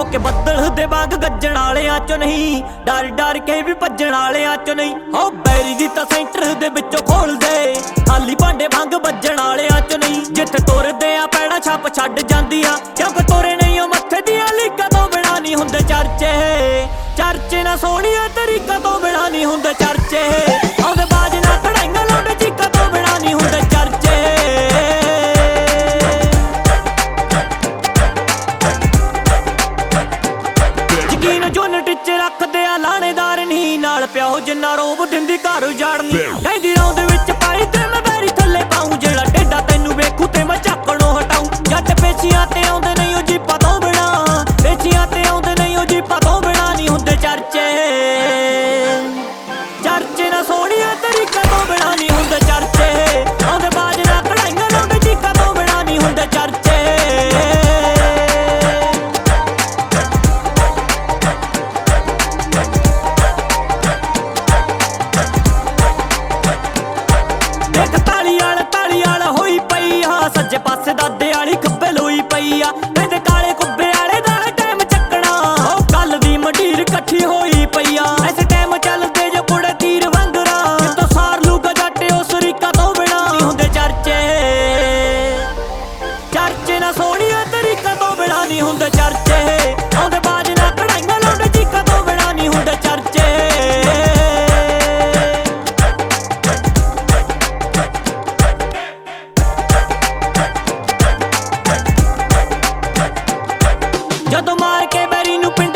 के बदल दे वांग गज्जण वालियां चो नहीं, डर डर के भी भज्जण वालियां चो नहीं। हो बैरी दी तां सेंटर दे विचों खोल दे, खाली भांडे भंग बज्जण वालियां चो नहीं। जिथे तुरदे आ पैड़ा छप छड्ड जांदियां, क्योंकि तुरे नहीं ओ मत्थे दियां लीकां तो बिना नहीं हुंदे चर्चे। चर्चे ना सोहणिया तरीका तो बिना नहीं हुंदे चर्चे, आउंदे बाज ना कढ़ाइयां लाउंदे चीकां तो बिना नहीं हुंदे चर्चे। यकीन जुन टिच रखदे आ लाणेदार नी, नाल प्यो जिन्ना रोब दिंदी घर उजाड़नी। कहदी रौंद विच पाई ते मैं बैरी थल्ले पाऊं, जेड़ा टेढ़ा तैनू वेखू ते मैं झाकणों हटाऊं। जट पेचियां ते आउंदे नहीं ओ जीपां तो बिना, पेचियां ते आउंदे नहीं ओ जीपां तो बिना नहीं हुंदे चर्चे। चर्चे ना सोहणिया तरीका तो बिना नहीं हुंदे चर्चे, आउंदे बाज ना कढ़ाइयां लाउंदे चीकां तो बिना नहीं हुंदे चर्चे। सज्जे पासे दादे वाली खब्बे लोई पई आ, कहंदे काले कुब्बे वाले दा टाइम चक्कना। ओ गल दी मंडीर कट्ठी होई पई आ, ऐसे टाइम चलदे जो कुड़े तीर वांगरा। तो सार लूगा जट ओ सरीका तो बिना नहीं हुंदे चर्चे। चर्चे ना सोहणिया तरीका तो बिना नहीं हुंदे चर्चे, आउंदे बाज ना कढ़ाइयां लाउंदे चीकां तो बिना नहीं हुंदे चर्चे। जदों मार के बैरी नूं